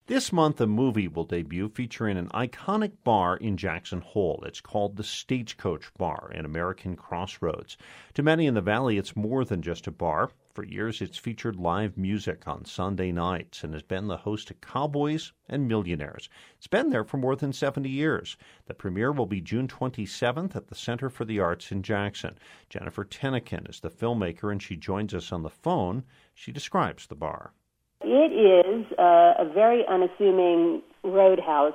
This month, a movie will debut featuring an iconic bar in Jackson Hole. It's called the Stagecoach Bar in American Crossroads. To many in the Valley, it's more than just a bar. For years, it's featured live music on Sunday nights and has been the host of Cowboys and Millionaires. It's been there for more than 70 years. The premiere will be June 27th at the Center for the Arts in Jackson. Jennifer Tennecken is the filmmaker, and she joins us on the phone. She describes the bar. It is a very unassuming roadhouse.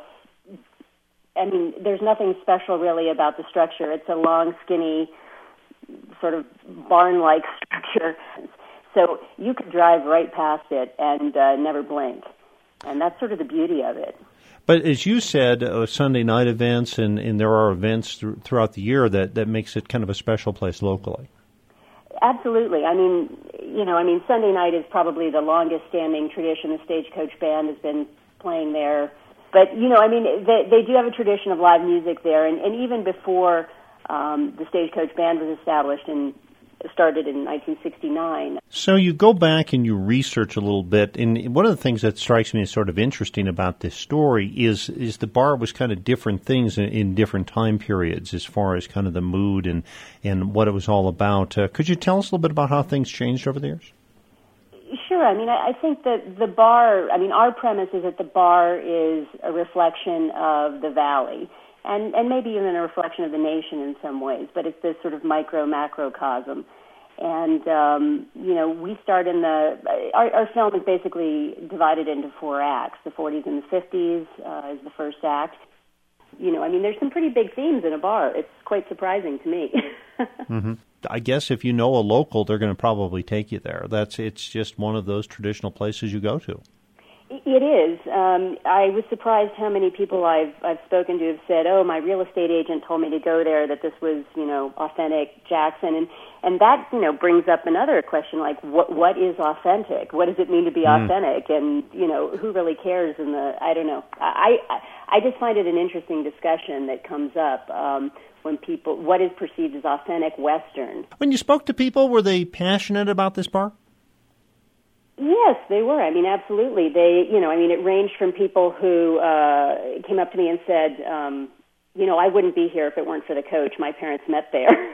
I mean, there's nothing special really about the structure. It's a long, skinny, sort of barn-like structure. So you could drive right past it and never blink. And that's sort of the beauty of it. But as you said, Sunday night events, and there are events throughout the year that makes it kind of a special place locally. Absolutely. Sunday night is probably the longest-standing tradition. The Stagecoach Band has been playing there. But, they do have a tradition of live music there. And even before the Stagecoach Band was established and started in 1969. So you go back and you research a little bit, and one of the things that strikes me as sort of interesting about this story is the bar was kind of different things in different time periods as far as kind of the mood and what it was all about. Could you tell us a little bit about how things changed over the years? Sure. I think that the bar, our premise is that the bar is a reflection of the Valley. And maybe even a reflection of the nation in some ways, but it's this sort of micro-macrocosm. And, we start in our film is basically divided into 4 acts. The 40s and the 50s is the first act. There's some pretty big themes in a bar. It's quite surprising to me. Mm-hmm. I guess if you know a local, they're going to probably take you there. It's just one of those traditional places you go to. It is. I was surprised how many people I've spoken to have said, "Oh, my real estate agent told me to go there, that this was, authentic Jackson." And that, brings up another question, like, what is authentic? What does it mean to be authentic? And, who really cares I don't know. I just find it an interesting discussion that comes up when people, what is perceived as authentic Western. When you spoke to people, were they passionate about this bar? Yes, they were. Absolutely. They, it ranged from people who came up to me and said, I wouldn't be here if it weren't for the coach. My parents met there.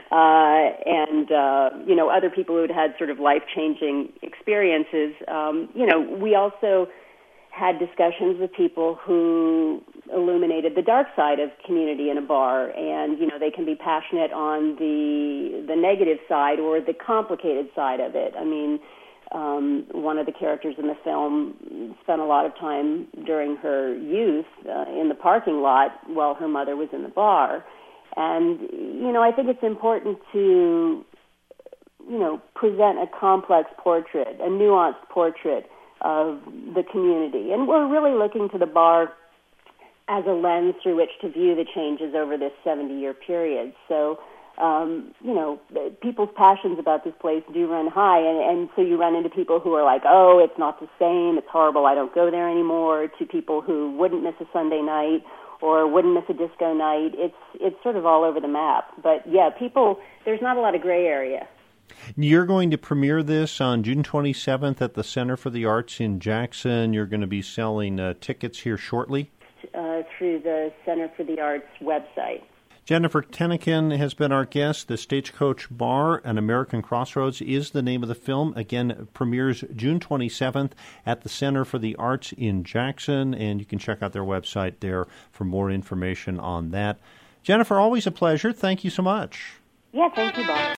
Other people who had sort of life-changing experiences. We also had discussions with people who illuminated the dark side of community in a bar, and they can be passionate on the negative side or the complicated side of it. One of the characters in the film spent a lot of time during her youth in the parking lot while her mother was in the bar. And, I think it's important to, present a complex portrait, a nuanced portrait of the community. And we're really looking to the bar as a lens through which to view the changes over this 70-year period. So, people's passions about this place do run high, and so you run into people who are like, oh, it's not the same, it's horrible, I don't go there anymore, to people who wouldn't miss a Sunday night or wouldn't miss a disco night. It's sort of all over the map. But, yeah, there's not a lot of gray area. You're going to premiere this on June 27th at the Center for the Arts in Jackson. You're going to be selling tickets here shortly? Through the Center for the Arts website. Jennifer Tennecken has been our guest. The Stagecoach Bar and American Crossroads is the name of the film. Again, premieres June 27th at the Center for the Arts in Jackson, and you can check out their website there for more information on that. Jennifer, always a pleasure. Thank you so much. Yeah, thank you, Bob.